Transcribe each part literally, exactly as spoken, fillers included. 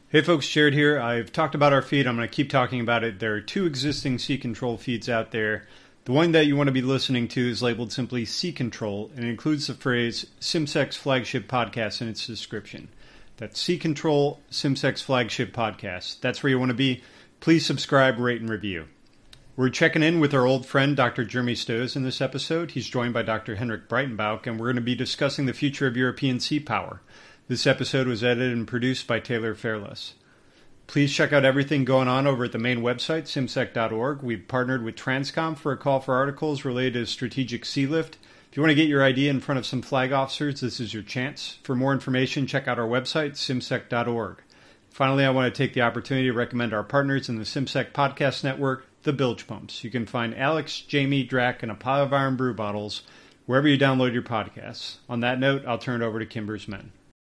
Hey folks, Jared here. I've talked about our feed. I'm going to keep talking about it. There are two existing Sea Control feeds out there. The one that you want to be listening to is labeled simply Sea Control, and it includes the phrase SimSec's Flagship Podcast in its description. That's Sea Control, SimSec's Flagship Podcast. That's where you want to be. Please subscribe, rate, and review. We're checking in with our old friend, Doctor Jeremy Stoes, in this episode. He's joined by Doctor Henrik Breitenbach, and we're going to be discussing the future of European sea power. This episode was edited and produced by Taylor Fairless. Please check out everything going on over at the main website, simsec dot org. We've partnered with Transcom for a call for articles related to strategic sea lift. If you want to get your idea in front of some flag officers, this is your chance. For more information, check out our website, simsec dot org. Finally, I want to take the opportunity to recommend our partners in the SimSec Podcast Network, the Bilge Pumps. You can find Alex, Jamie, Drac, and a pile of iron brew bottles wherever you download your podcasts. On that note, I'll turn it over to Kimber's men.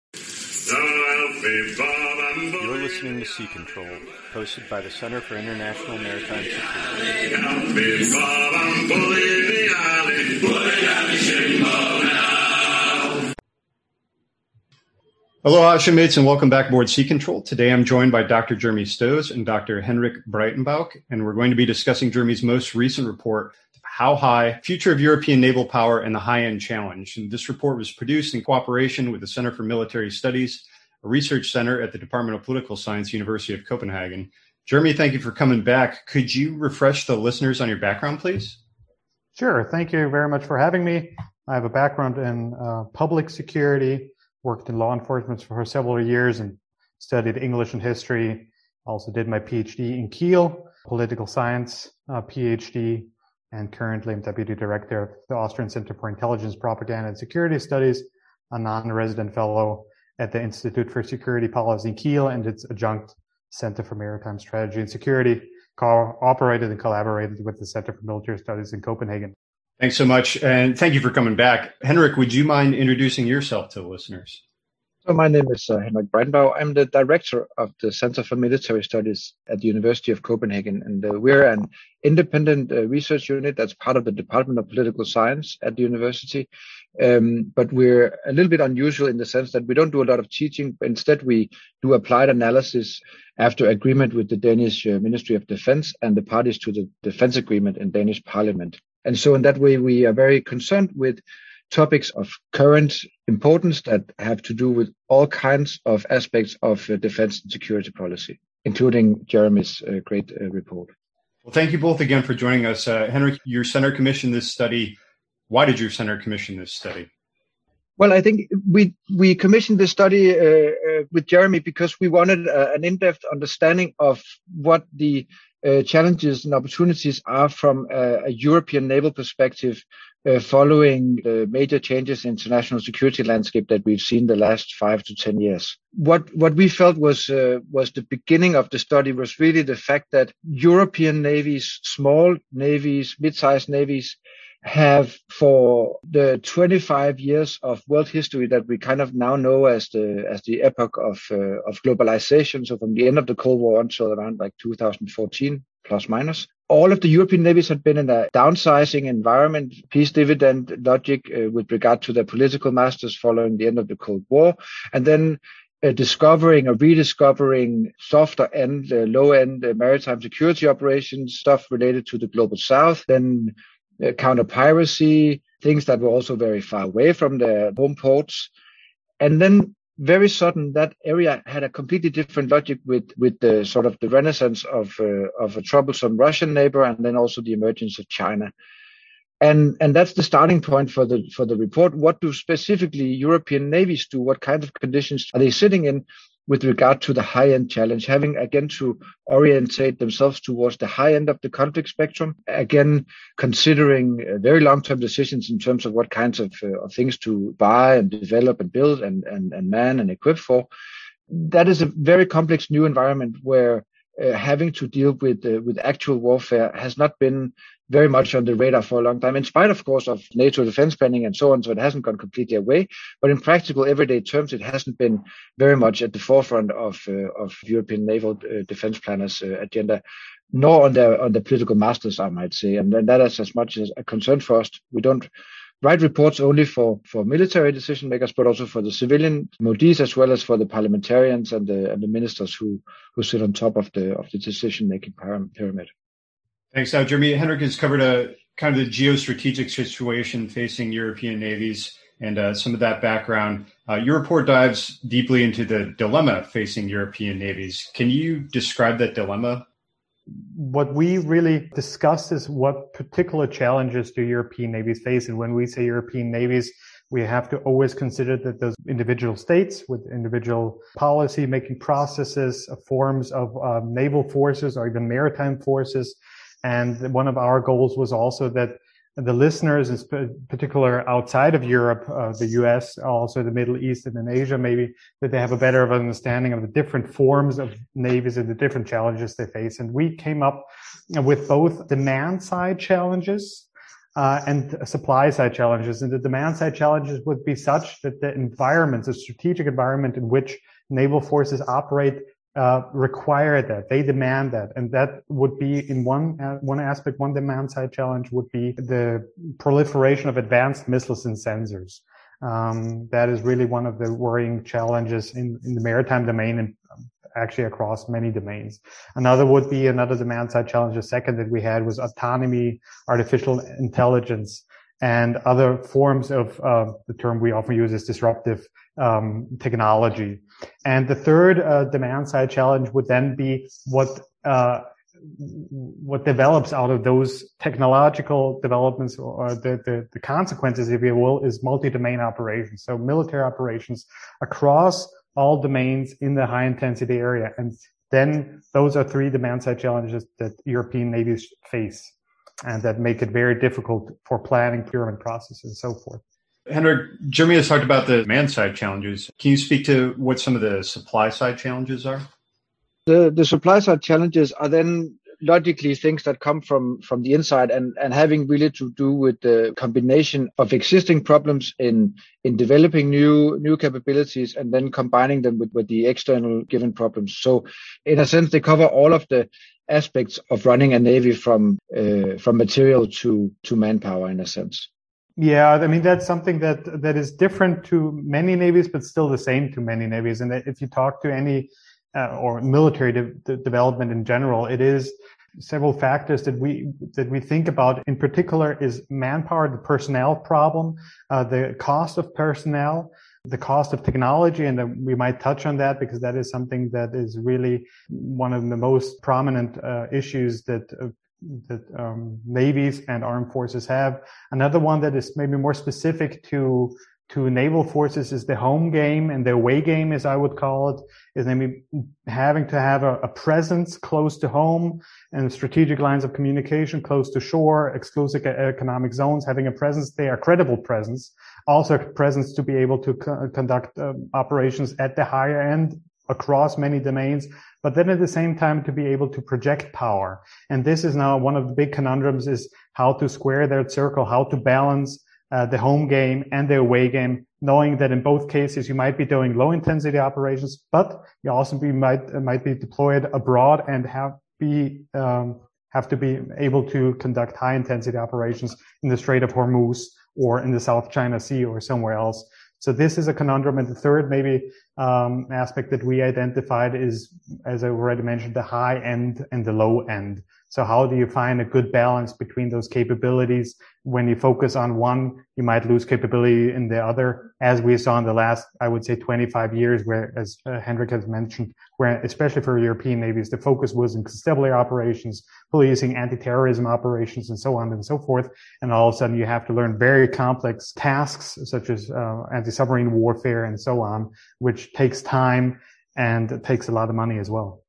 You're listening to Sea Control, hosted by the Center for International Maritime Security. Aloha, shipmates, and welcome back aboard Sea Control. Today I'm joined by Doctor Jeremy Stoes and Doctor Henrik Breitenbach, and we're going to be discussing Jeremy's most recent report, How High? Future of European Naval Power and the High-End Challenge. And this report was produced in cooperation with the Center for Military Studies, a research center at the Department of Political Science, University of Copenhagen. Jeremy, thank you for coming back. Could you refresh the listeners on your background, please? Sure. Thank you very much for having me. I have a background in uh, public security, worked in law enforcement for several years and studied English and history. Also did my PhD in Kiel, political science uh, PhD, and currently I'm deputy director of the Austrian Center for Intelligence, Propaganda, and Security Studies, a non-resident fellow at the Institute for Security Policy in Kiel and its adjunct Center for Maritime Strategy and Security, cooperated and collaborated with the Center for Military Studies in Copenhagen. Thanks so much, and thank you for coming back. Henrik, would you mind introducing yourself to the listeners? So my name is uh, Henrik Breitenbach. I'm the director of the Center for Military Studies at the University of Copenhagen, and uh, we're an independent uh, research unit that's part of the Department of Political Science at the university. Um, but we're a little bit unusual in the sense that we don't do a lot of teaching. Instead, we do applied analysis after agreement with the Danish uh, Ministry of Defense and the parties to the defense agreement in Danish Parliament. And so in that way, we are very concerned with topics of current importance that have to do with all kinds of aspects of uh, defense and security policy, including Jeremy's uh, great uh, report. Well, thank you both again for joining us. Uh, Henrik, your center commissioned this study. Why did your center commission this study? Well, I think we we commissioned this study uh, uh, with Jeremy because we wanted uh, an in-depth understanding of what the uh, challenges and opportunities are from uh, a European naval perspective uh, following the major changes in international security landscape that we've seen the last five to ten years. What what we felt was uh, was the beginning of the study was really the fact that European navies, small navies, mid-sized navies, have for the twenty-five years of world history that we kind of now know as the as the epoch of uh, of globalization, so from the end of the Cold War until around like two thousand fourteen, plus minus, all of the European navies had been in a downsizing environment, peace dividend logic uh, with regard to their political masters following the end of the Cold War, and then uh, discovering or rediscovering softer end, uh, low end uh, maritime security operations, stuff related to the global south, then Uh, counter-piracy, things that were also very far away from their home ports. And then very sudden, that area had a completely different logic with, with the sort of the renaissance of, uh, of a troublesome Russian neighbor and then also the emergence of China. And, and that's the starting point for the, for the report. What do specifically European navies do? What kinds of conditions are they sitting in with regard to the high-end challenge, having again to orientate themselves towards the high end of the conflict spectrum, again considering uh, very long-term decisions in terms of what kinds of, uh, of things to buy and develop and build and, and, and man and equip for. That is a very complex new environment where uh, having to deal with uh, with actual warfare has not been very much on the radar for a long time, in spite, of course, of NATO defense spending and so on. So it hasn't gone completely away. But in practical, everyday terms, it hasn't been very much at the forefront of uh, of European naval uh, defense planners' uh, agenda, nor on the on the political masters, I might say. And that is as much as a concern for us. We don't write reports only for, for military decision makers, but also for the civilian M O Ds, as well as for the parliamentarians and the and the ministers who who sit on top of the of the decision making pyramid. Thanks. Now, Jeremy, Henrik has covered a kind of the geostrategic situation facing European navies and uh, some of that background. Uh, your report dives deeply into the dilemma facing European navies. Can you describe that dilemma? What we really discussed is what particular challenges do European navies face. And when we say European navies, we have to always consider that those individual states with individual policy making processes, forms of um, naval forces or even maritime forces. And one of our goals was also that the listeners, in particular outside of Europe, uh, the U S, also the Middle East and in Asia, maybe that they have a better understanding of the different forms of navies and the different challenges they face. And we came up with both demand side challenges uh, and supply side challenges. And the demand side challenges would be such that the environment, the strategic environment in which naval forces operate Uh, require that, they demand that, and that would be in one uh, one aspect. One demand side challenge would be the proliferation of advanced missiles and sensors. Um, that is really one of the worrying challenges in, in the maritime domain and actually across many domains. Another would be another demand side challenge. The second that we had was autonomy, artificial intelligence, and other forms of uh, the term we often use is disruptive um, technology. And the third uh, demand side challenge would then be what uh, what develops out of those technological developments, or the, the, the consequences, if you will, is multi-domain operations. So military operations across all domains in the high intensity area. And then those are three demand side challenges that European navies face, and that make it very difficult for planning, procurement processes, and so forth. Henrik, Jeremy has talked about the demand side challenges. Can you speak to what some of the supply side challenges are? The the supply side challenges are then logically things that come from, from the inside and, and having really to do with the combination of existing problems in in developing new new capabilities and then combining them with, with the external given problems. So in a sense, they cover all of the aspects of running a navy from uh, from material to to manpower in a sense. Yeah, I mean, that's something that that is different to many navies, but still the same to many navies. And if you talk to any uh, or military de- de- development in general, it is several factors that we that we think about. In particular, is manpower, the personnel problem, uh, the cost of personnel, the cost of technology, and we might touch on that because that is something that is really one of the most prominent uh, issues that uh, that um, navies and armed forces have. Another one that is maybe more specific to to naval forces is the home game and the away game, as I would call it, is maybe having to have a, a presence close to home and strategic lines of communication close to shore, exclusive economic zones, having a presence there, a credible presence, also a presence to be able to co- conduct uh, operations at the higher end across many domains, but then at the same time to be able to project power. And this is now one of the big conundrums, is how to square that circle, how to balance uh, the home game and the away game, knowing that in both cases you might be doing low intensity operations, but you also be, might uh, might be deployed abroad and have be um, have to be able to conduct high intensity operations in the Strait of Hormuz or in the South China Sea or somewhere else. So this is a conundrum. And the third maybe um, aspect that we identified is, as I already mentioned, the high end and the low end. So how do you find a good balance between those capabilities? When you focus on one, you might lose capability in the other, as we saw in the last, I would say, twenty-five years, where, as uh, Henrik has mentioned, where especially for European navies, the focus was in constabulary operations, policing, anti-terrorism operations, and so on and so forth. And all of a sudden, you have to learn very complex tasks, such as uh, anti-submarine warfare and so on, which takes time and takes a lot of money as well.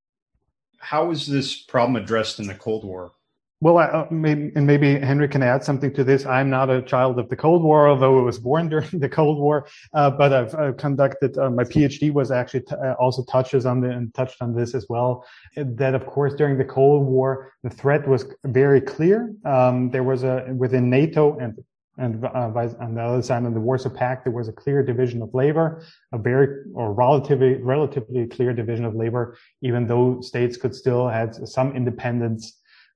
How was this problem addressed in the Cold War? Well, I, uh, maybe, and maybe Henry can add something to this. I'm not a child of the Cold War, although I was born during the Cold War. Uh, but I've uh, conducted uh, my PhD was actually t- uh, also touches on the and touched on this as well. That of course during the Cold War the threat was very clear. Um, there was a within NATO and and uh, on the other side of the Warsaw Pact there was a clear division of labor, a very or relatively relatively clear division of labor, even though states could still have some independence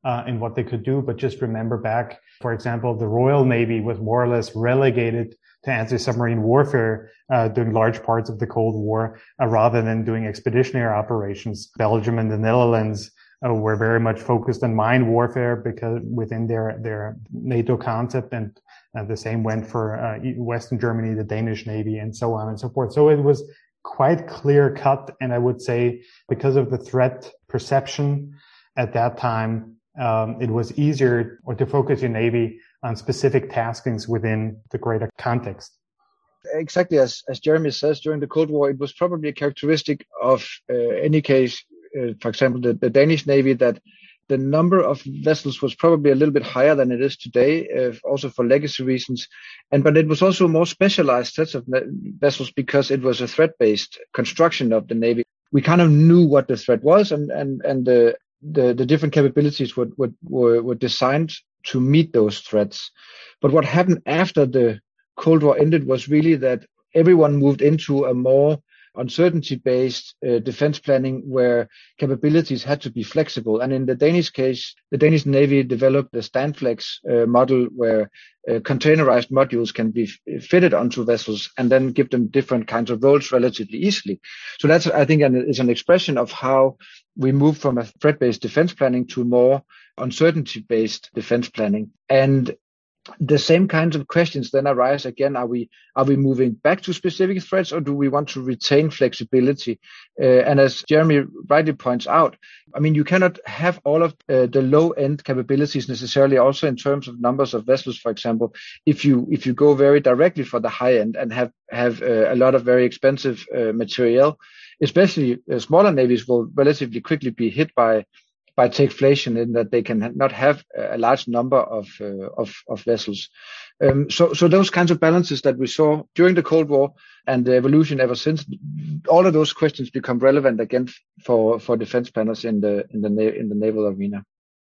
uh, in what they could do. But just remember back, for example, the Royal Navy was more or less relegated to anti-submarine warfare uh, during large parts of the Cold War, uh, rather than doing expeditionary operations. Belgium and the Netherlands uh, were very much focused on mine warfare because within their their NATO concept, and uh, the same went for uh, Western Germany, the Danish Navy, and so on and so forth. So it was quite clear cut, and I would say because of the threat perception at that time, um, it was easier or to focus your Navy on specific taskings within the greater context. Exactly as, as Jeremy says, during the Cold War, it was probably a characteristic of uh, any case, uh, for example, the, the Danish Navy, that the number of vessels was probably a little bit higher than it is today, uh, also for legacy reasons. And but it was also a more specialized set of vessels because it was a threat-based construction of the Navy. We kind of knew what the threat was, and and and the the, the different capabilities were, were were designed to meet those threats. But what happened after the Cold War ended was really that everyone moved into a more uncertainty-based uh, defense planning where capabilities had to be flexible. And in the Danish case, the Danish Navy developed the Standflex uh, model where uh, containerized modules can be f- fitted onto vessels and then give them different kinds of roles relatively easily. So that's, I think, an, is an expression of how we move from a threat-based defense planning to more uncertainty-based defense planning. And the same kinds of questions then arise again. Are we are we moving back to specific threats, or do we want to retain flexibility? Uh, and as Jeremy rightly points out, I mean, you cannot have all of uh, the low-end capabilities necessarily also in terms of numbers of vessels, for example, if you if you go very directly for the high end and have, have uh, a lot of very expensive uh, material, especially uh, smaller navies will relatively quickly be hit by by takeflation, in that they can not have a large number of uh, of, of vessels. Um, so, so those kinds of balances that we saw during the Cold War and the evolution ever since, all of those questions become relevant again for, for defense planners in the in the na- in the naval arena.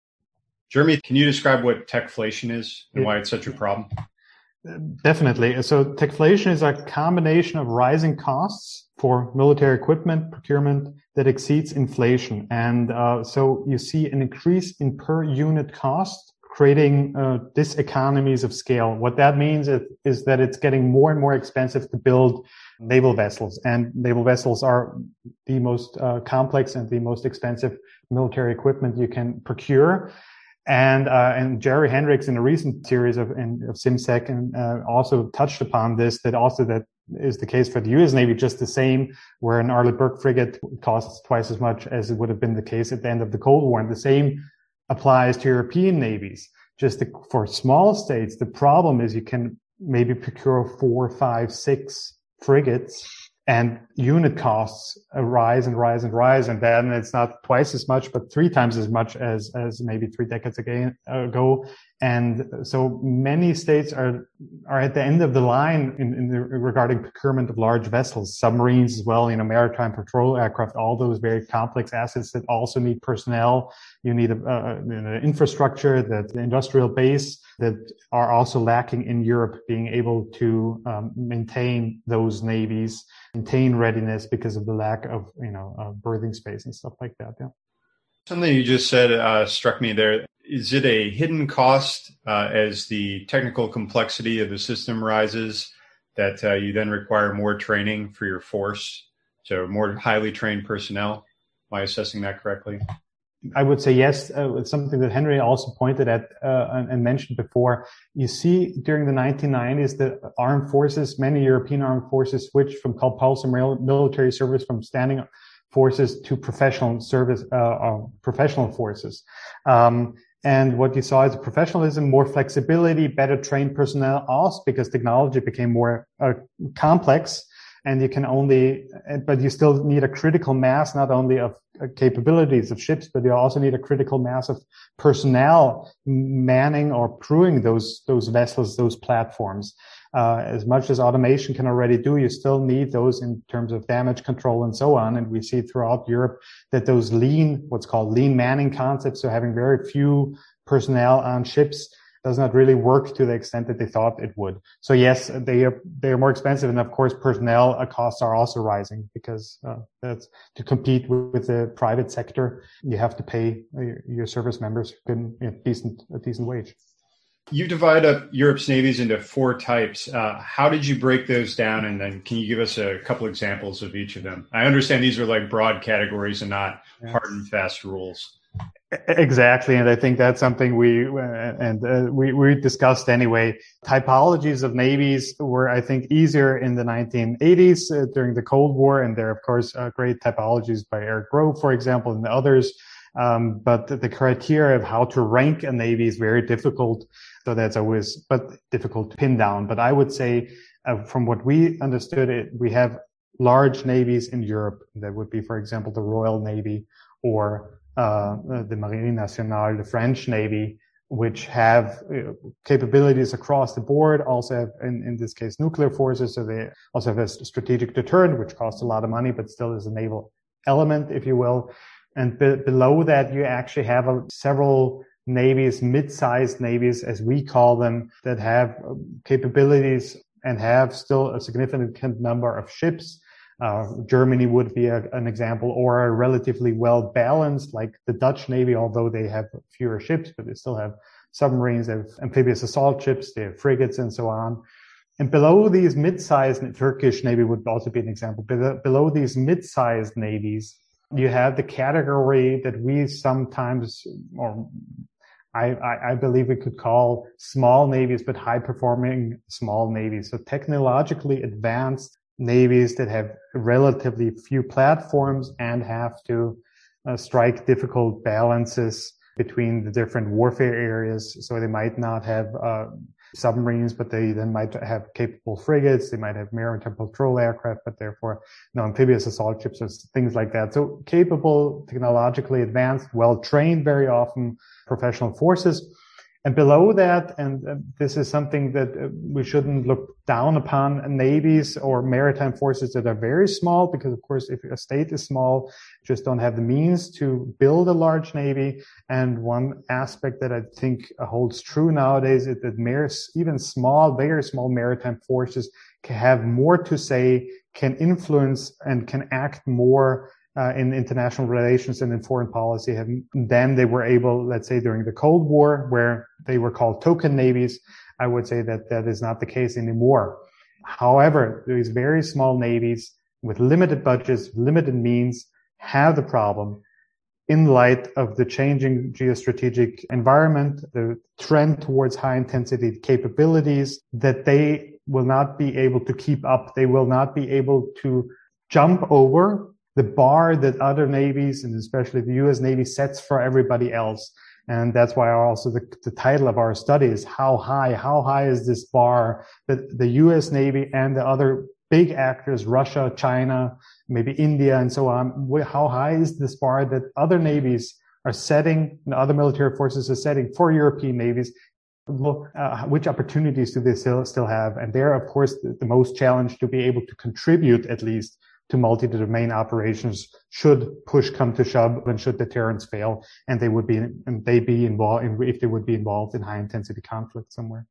Jeremy, can you describe what techflation is and why it's such a problem? Definitely. So techflation is a combination of rising costs for military equipment procurement that exceeds inflation. And uh, so you see an increase in per unit cost, creating uh, diseconomies of scale. What that means is, is that it's getting more and more expensive to build naval vessels. And naval vessels are the most uh, complex and the most expensive military equipment you can procure. And, uh, and Jerry Hendricks in a recent series of, in, of SimSec and, uh, also touched upon this, that also that is the case for the U S Navy, just the same, where an Arleigh Burke frigate costs twice as much as it would have been the case at the end of the Cold War. And the same applies to European navies. Just the, for small states, the problem is you can maybe procure four, five, six frigates, and unit costs rise and rise and rise, and then it's not twice as much, but three times as much as as maybe three decades ago. And so many states are are at the end of the line in, in the, regarding procurement of large vessels, submarines as well, you know, maritime patrol aircraft, all those very complex assets that also need personnel. You need a, a, an infrastructure, that the industrial base that are also lacking in Europe, being able to um, maintain those navies, maintain readiness because of the lack of, you know, uh, berthing space and stuff like that. Yeah. Something you just said uh, struck me there. Is it a hidden cost uh, as the technical complexity of the system rises that uh, you then require more training for your force, so more highly trained personnel? Am I assessing that correctly? I would say yes. Uh, it's something that Henry also pointed at uh, and, and mentioned before. You see, during the nineteen nineties, the armed forces, many European armed forces switched from compulsory military service, from standing forces to professional service, uh, uh, professional forces. Um, and what you saw is professionalism, more flexibility, better trained personnel, also because technology became more uh, complex. And you can only, but you still need a critical mass, not only of capabilities of ships, but you also need a critical mass of personnel manning or crewing those, those vessels, those platforms. Uh, as much as automation can already do, you still need those in terms of damage control and so on. And we see throughout Europe that those lean, what's called lean manning concepts, so having very few personnel on ships, does not really work to the extent that they thought it would. So yes, they are they are more expensive, and of course personnel costs are also rising because uh, that's to compete with, with the private sector. You have to pay your, your service members a you know, decent a decent wage. You divide up Europe's navies into four types. Uh, how did you break those down? And then can you give us a couple examples of each of them? I understand these are like broad categories and not yeah. hard and fast rules. Exactly. And I think that's something we, uh, and uh, we, we discussed anyway. Typologies of navies were, I think, easier in the nineteen eighties uh, during the Cold War. And there are, of course, uh, great typologies by Eric Grove, for example, and others. Um, but the, the criteria of how to rank a navy is very difficult. So that's always, but difficult to pin down. But I would say, uh, from what we understood it, we have large navies in Europe. That would be, for example, the Royal Navy or uh, the Marine Nationale, the French Navy, which have uh, capabilities across the board, also have, in, in this case, nuclear forces. So they also have a strategic deterrent, which costs a lot of money, but still is a naval element, if you will. And be- below that, you actually have a, several navies, mid-sized navies, as we call them, that have capabilities and have still a significant number of ships. Uh, Germany would be a, an example, or a relatively well-balanced, like the Dutch Navy, although they have fewer ships, but they still have submarines, they have amphibious assault ships, they have frigates, and so on. And below these mid-sized, Turkish Navy would also be an example. Below, below these mid-sized navies, you have the category that we sometimes, or I, I, I believe we could call small navies, but high-performing small navies. So technologically advanced navies that have relatively few platforms and have to uh, strike difficult balances between the different warfare areas. So they might not have uh, submarines, but they then might have capable frigates. They might have maritime patrol aircraft, but therefore no amphibious assault ships or things like that. So capable, technologically advanced, well-trained very often professional forces. And below that, and uh, this is something that uh, we shouldn't look down upon, navies or maritime forces that are very small, because of course, if a state is small, just don't have the means to build a large navy. And one aspect that I think holds true nowadays is that mer- even small, very small maritime forces can have more to say, can influence and can act more Uh, in international relations and in foreign policy than they were able, let's say, during the Cold War, where they were called token navies. I would say that that is not the case anymore. However, these very small navies with limited budgets, limited means, have the problem in light of the changing geostrategic environment, the trend towards high intensity capabilities, that they will not be able to keep up. They will not be able to jump over the bar that other navies, and especially the U S Navy, sets for everybody else. And that's why also the, the title of our study is How High? How high is this bar that the U S Navy and the other big actors, Russia, China, maybe India, and so on, how high is this bar that other navies are setting, and other military forces are setting for European navies? Well, uh, which opportunities do they still, still have? And they're, of course, the, the most challenged to be able to contribute at least to multi-domain operations should push come to shove, and should deterrence fail, and they would be and they be involved in, if they would be involved in high intensity conflict somewhere.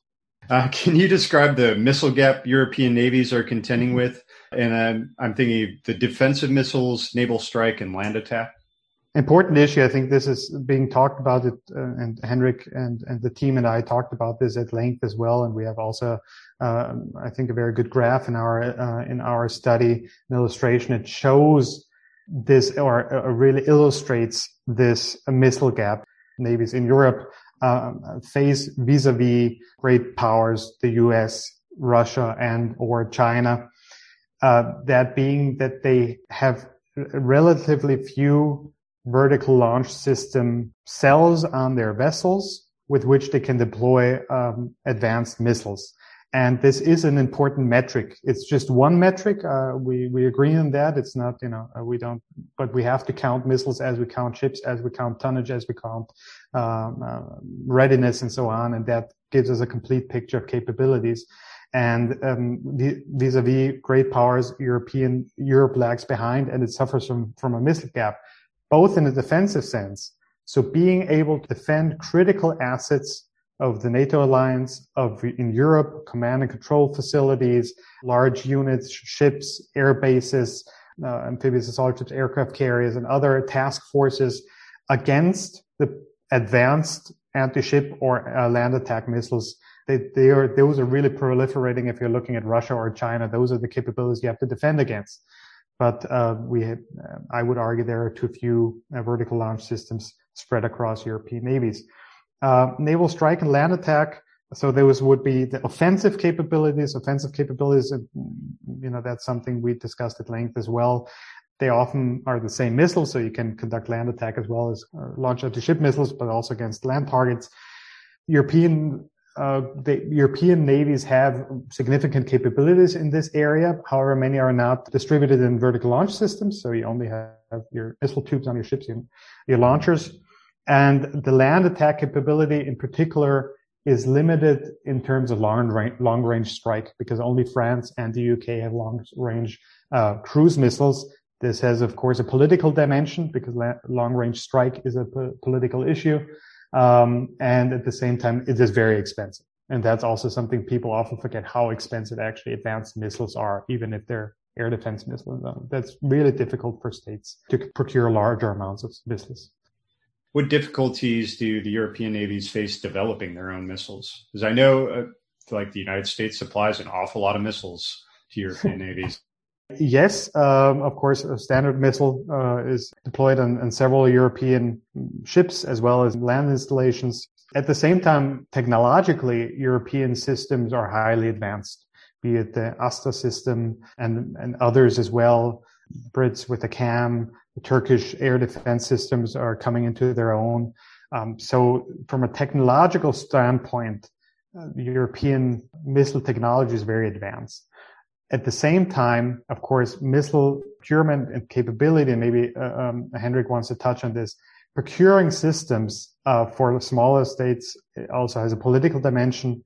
Uh, can you describe the missile gap European navies are contending with? And uh, I'm thinking of the defensive missiles, naval strike, and land attack. Important issue. I think this is being talked about, it, uh, and Henrik and, and the team and I talked about this at length as well. And we have also, uh, I think, a very good graph in our uh, in our study, an illustration. It shows this, or uh, really illustrates this missile gap. Navies in Europe uh, face vis-a-vis great powers, the U S, Russia, and or China. Uh, that being that they have relatively few vertical launch system cells on their vessels with which they can deploy um, advanced missiles. And this is an important metric. It's just one metric. Uh, we, we agree on that. It's not, you know, uh, we don't, but we have to count missiles as we count ships, as we count tonnage, as we count um, uh, readiness, and so on. And that gives us a complete picture of capabilities. And um, vis-a-vis great powers, European Europe lags behind, and it suffers from, from a missile gap, both in a defensive sense. So being able to defend critical assets of the NATO alliance, of in Europe, command and control facilities, large units, ships, air bases, uh, amphibious assault ships, aircraft carriers, and other task forces against the advanced anti-ship or uh, land attack missiles. They, they are, those are really proliferating. If you're looking at Russia or China, those are the capabilities you have to defend against. But uh, we, have, uh, I would argue, there are too few uh, vertical launch systems spread across European navies. Uh, naval strike and land attack. So those would be the offensive capabilities. Offensive capabilities, you know, that's something we discussed at length as well. They often are the same missiles, so you can conduct land attack as well as uh, launch anti-ship missiles, but also against land targets. European Uh, the European navies have significant capabilities in this area. However, many are not distributed in vertical launch systems. So you only have your missile tubes on your ships, your, your launchers. And the land attack capability in particular is limited in terms of long range, long range strike, because only France and the U K have long range uh, cruise missiles. This has, of course, a political dimension because la- long range strike is a po- political issue. Um, and at the same time, it is very expensive. And that's also something people often forget, how expensive actually advanced missiles are, even if they're air defense missiles. That's really difficult for states to procure larger amounts of missiles. What difficulties do the European navies face developing their own missiles? Because I know, uh, like the United States supplies an awful lot of missiles to European navies. Yes, um, of course, a standard missile uh, is deployed on, on several European ships as well as land installations. At the same time, technologically, European systems are highly advanced, be it the ASTA system and, and others as well. Brits with the CAM, the Turkish air defense systems are coming into their own. Um, so from a technological standpoint, uh, the European missile technology is very advanced. At the same time, of course, missile procurement and capability, and maybe uh, um, Henrik wants to touch on this, procuring systems uh, for smaller states also has a political dimension,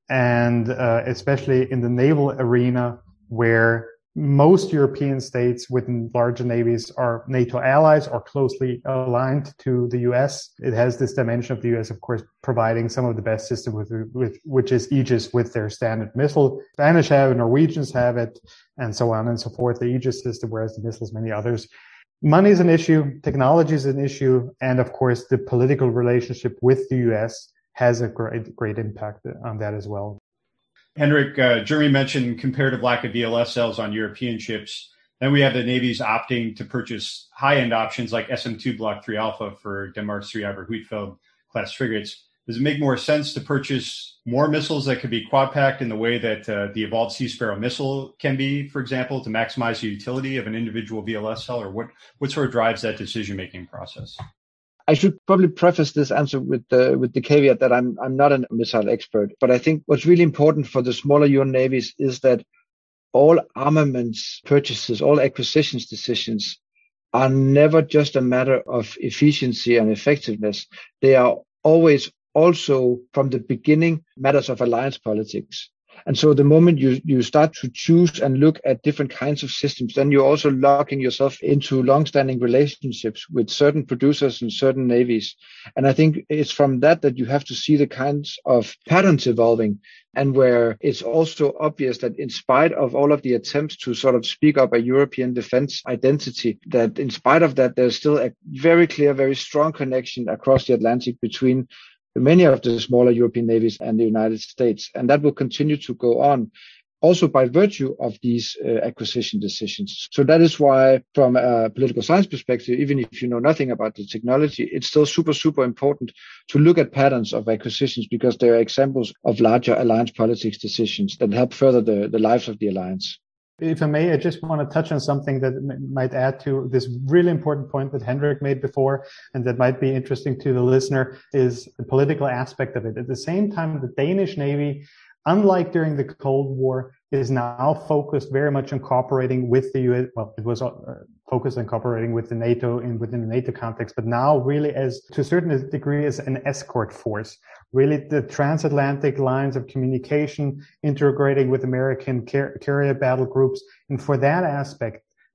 and uh, especially in the naval arena, where most European states within larger navies are NATO allies or closely aligned to the U S. It has this dimension of the U S, of course, providing some of the best system with, with which is Aegis with their standard missile. Spanish have it, Norwegians have it, and so on and so forth. The Aegis system, whereas the missiles, many others. Money is an issue, technology is an issue, and of course, the political relationship with the U S has a great, great impact on that as well. Henrik, uh, Jeremy mentioned comparative lack of V L S cells on European ships. Then we have the navies opting to purchase high-end options like S M two Block three Alpha for Denmark's three Iver Huitfeldt class frigates. Does it make more sense to purchase more missiles that could be quad-packed in the way that uh, the Evolved Sea Sparrow missile can be, for example, to maximize the utility of an individual V L S cell? Or what, what sort of drives that decision-making process? I should probably preface this answer with the with the caveat that I'm I'm not a missile expert, but I think what's really important for the smaller U N navies is that all armaments purchases, all acquisitions decisions are never just a matter of efficiency and effectiveness. They are always also from the beginning matters of alliance politics. And so the moment you, you start to choose and look at different kinds of systems, then you're also locking yourself into long-standing relationships with certain producers and certain navies. And I think it's from that that you have to see the kinds of patterns evolving, and where it's also obvious that in spite of all of the attempts to sort of speak up a European defense identity, that in spite of that, there's still a very clear, very strong connection across the Atlantic between many of the smaller European navies and the United States. And that will continue to go on also by virtue of these uh, acquisition decisions. So that is why, from a political science perspective, even if you know nothing about the technology, it's still super, super important to look at patterns of acquisitions, because they are examples of larger alliance politics decisions that help further the, the lives of the alliance. If I may, I just want to touch on something that might add to this really important point that Henrik made before, and that might be interesting to the listener, is the political aspect of it. At the same time, the Danish Navy, unlike during the Cold War, is now focused very much on cooperating with the U S. Well, it was uh, focused on cooperating with the NATO in within the NATO context, but now really as to a certain degree as an escort force. Really, the transatlantic lines of communication integrating with American car- carrier battle groups. And for that aspect,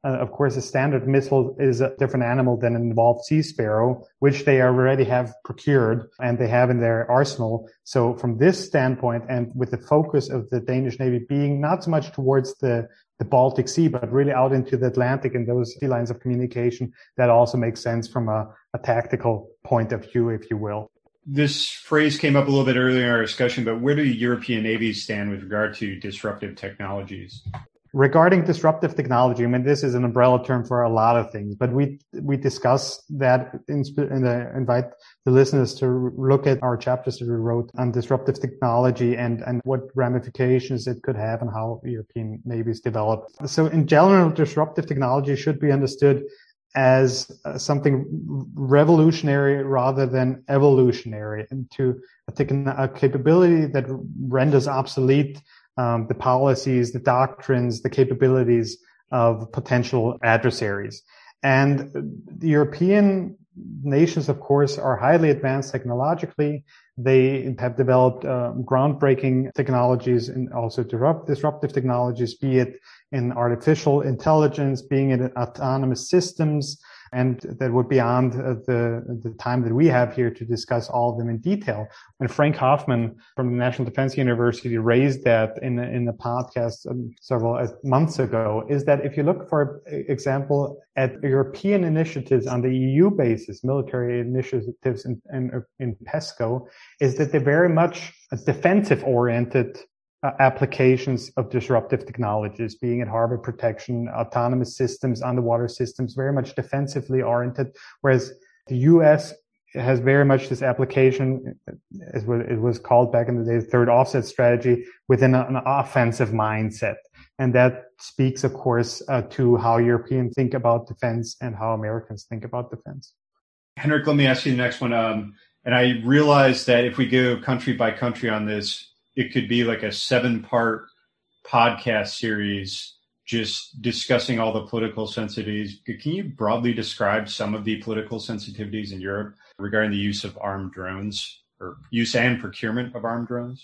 Uh, of course, a standard missile is a different animal than an involved Sea Sparrow, which they already have procured and they have in their arsenal. So from this standpoint, and with the focus of the Danish Navy being not so much towards the, the Baltic Sea, but really out into the Atlantic and those sea lines of communication, that also makes sense from a, a tactical point of view, if you will. This phrase came up a little bit earlier in our discussion, but where do European navies stand with regard to disruptive technologies? Regarding disruptive technology, I mean, this is an umbrella term for a lot of things, but we we discuss that in, in the, invite the listeners to look at our chapters that we wrote on disruptive technology and, and what ramifications it could have and how European navies develop. So in general, disruptive technology should be understood as uh, something revolutionary rather than evolutionary, into a, a capability that renders obsolete Um, the policies, the doctrines, the capabilities of potential adversaries. And the European nations, of course, are highly advanced technologically. They have developed uh, groundbreaking technologies and also disrupt, disruptive technologies, be it in artificial intelligence, being in autonomous systems, and that would be beyond the, the time that we have here to discuss all of them in detail. And Frank Hoffman from the National Defense University raised that in, in the podcast several months ago, is that if you look, for example, at European initiatives on the E U basis, military initiatives in, in, in PESCO, is that they're very much defensive-oriented Uh, applications of disruptive technologies, being it harbor protection, autonomous systems, underwater systems, very much defensively oriented, whereas the U S has very much this application, as it was called back in the day, the third offset strategy, within an offensive mindset. And that speaks, of course, uh, to how Europeans think about defense and how Americans think about defense. Henrik, let me ask you the next one. Um, and I realize that if we go country by country on this, it could be like a seven-part podcast series just discussing all the political sensitivities. Can you broadly describe some of the political sensitivities in Europe regarding the use of armed drones, or use and procurement of armed drones?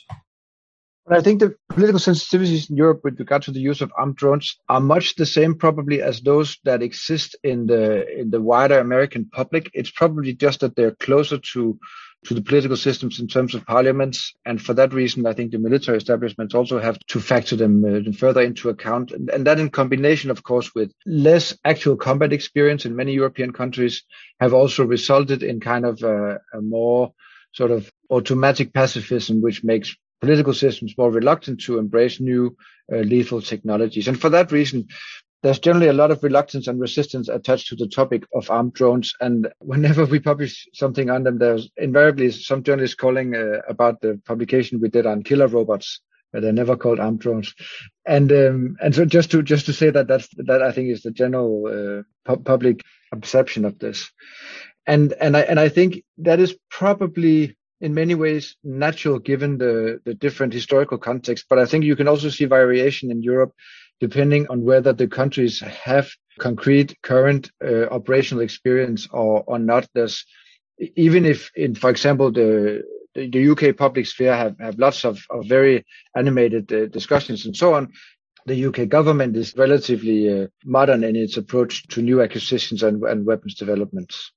I think the political sensitivities in Europe with regard to the use of armed drones are much the same probably as those that exist in the in the wider American public. It's probably just that they're closer to to the political systems in terms of parliaments. And for that reason, I think the military establishments also have to factor them uh, further into account. And, and that in combination, of course, with less actual combat experience in many European countries have also resulted in kind of a, a more sort of automatic pacifism, which makes political systems more reluctant to embrace new uh, lethal technologies. And for that reason, there's generally a lot of reluctance and resistance attached to the topic of armed drones. And whenever we publish something on them, there's invariably some journalists calling uh, about the publication we did on killer robots, but they're never called armed drones. And um, and so just to just to say that that's, that I think is the general uh, pu- public perception of this. And and I and I think that is probably in many ways natural given the the different historical context. But I think you can also see variation in Europe depending on whether the countries have concrete current uh, operational experience or, or not. There's, even if, in, for example, the, the U K public sphere have, have lots of, of very animated uh, discussions and so on, the U K government is relatively uh, modern in its approach to new acquisitions and, and weapons developments.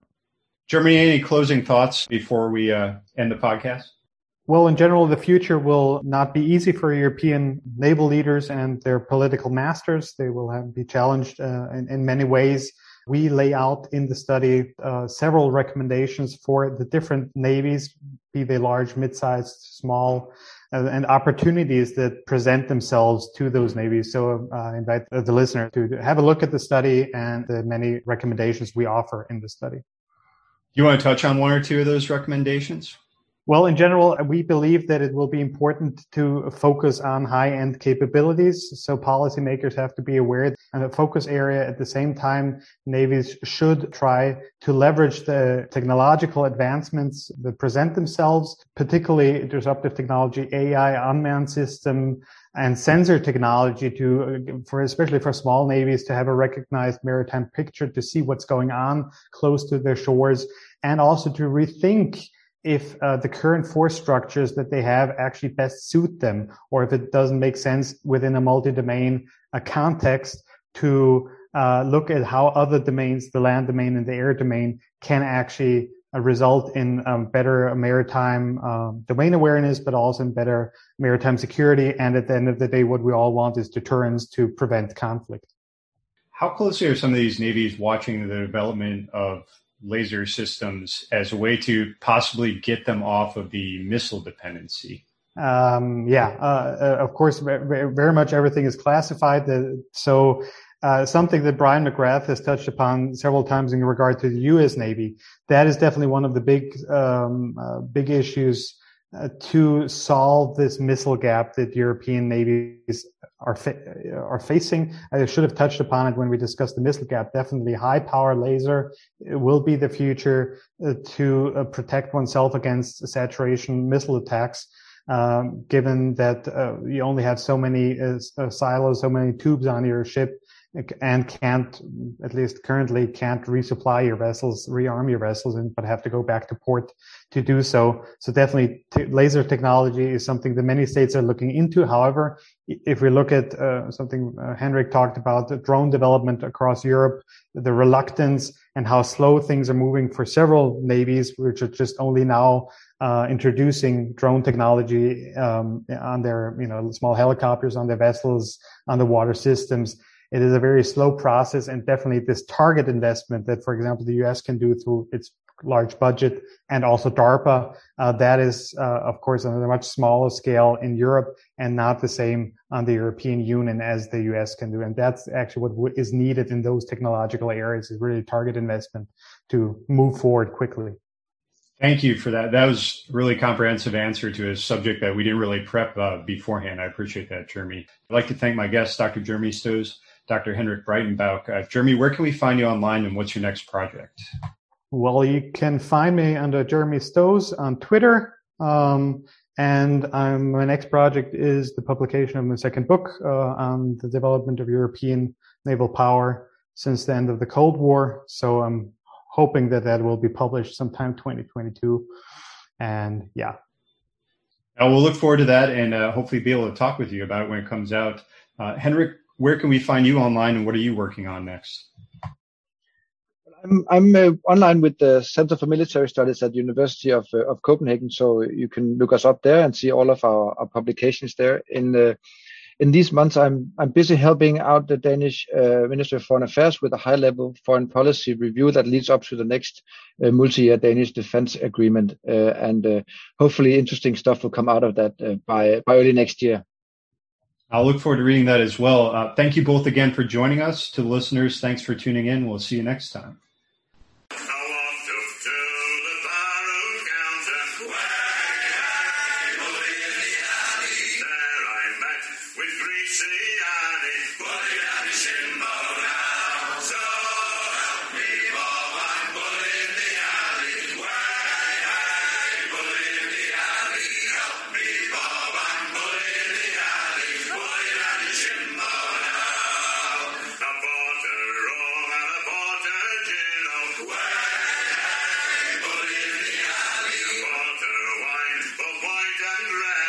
Jeremy, any closing thoughts before we uh, end the podcast? Well, in general, the future will not be easy for European naval leaders and their political masters. They will have be challenged uh, in, in many ways. We lay out in the study uh, several recommendations for the different navies, be they large, mid-sized, small, uh, and opportunities that present themselves to those navies. So uh, I invite the listener to have a look at the study and the many recommendations we offer in the study. You want to touch on one or two of those recommendations? Well, in general, we believe that it will be important to focus on high-end capabilities. So policymakers have to be aware and a focus area. At the same time, navies should try to leverage the technological advancements that present themselves, particularly disruptive technology, A I, unmanned system, and sensor technology to, for especially for small navies, to have a recognized maritime picture, to see what's going on close to their shores, and also to rethink if uh, the current force structures that they have actually best suit them, or if it doesn't make sense within a multi-domain uh, context to uh, look at how other domains, the land domain and the air domain, can actually uh, result in um, better maritime um, domain awareness, but also in better maritime security. And at the end of the day, what we all want is deterrence to prevent conflict. How closely are some of these navies watching the development of laser systems as a way to possibly get them off of the missile dependency? Um, yeah, uh, uh, of course, very, very much everything is classified. Uh, so uh, something that Brian McGrath has touched upon several times in regard to the U S Navy, that is definitely one of the big, um, uh, big issues uh, to solve this missile gap that European navies are fa- are facing. I should have touched upon it when we discussed the missile gap. Definitely high power laser will be the future uh, to uh, protect oneself against saturation missile attacks. Um, given that uh, you only have so many uh, uh, silos, so many tubes on your ship, and can't, at least currently, can't resupply your vessels, rearm your vessels, and but have to go back to port to do so. So definitely, t- laser technology is something that many states are looking into. However, if we look at uh, something uh, Henrik talked about, the drone development across Europe, the reluctance and how slow things are moving for several navies, which are just only now uh, introducing drone technology um, on their, you know, small helicopters, on their vessels, on the water systems. It is a very slow process, and definitely this target investment that, for example, the U S can do through its large budget, and also DARPA, uh, that is, uh, of course, on a much smaller scale in Europe and not the same on the European Union as the U S can do. And that's actually what is needed in those technological areas, is really target investment to move forward quickly. Thank you for that. That was a really comprehensive answer to a subject that we didn't really prep uh, beforehand. I appreciate that, Jeremy. I'd like to thank my guests, Doctor Jeremy Stoes, Doctor Henrik Breitenbach. Uh, Jeremy, where can we find you online, and what's your next project? Well, you can find me under Jeremy Stoes on Twitter. Um, and I'm, my next project is the publication of my second book uh, on the development of European naval power since the end of the Cold War. So I'm hoping that that will be published sometime twenty twenty-two. And yeah. Uh, we'll look forward to that, and uh, hopefully be able to talk with you about it when it comes out. Uh, Henrik, where can we find you online, and what are you working on next? I'm, I'm uh, online with the Center for Military Studies at the University of uh, of Copenhagen, so you can look us up there and see all of our, our publications there. In uh, in these months, I'm I'm busy helping out the Danish uh, Ministry of Foreign Affairs with a high-level foreign policy review that leads up to the next uh, multi-year Danish defense agreement, uh, and uh, hopefully interesting stuff will come out of that uh, by by early next year. I'll look forward to reading that as well. Uh, thank you both again for joining us. To the listeners, thanks for tuning in. We'll see you next time. White and red.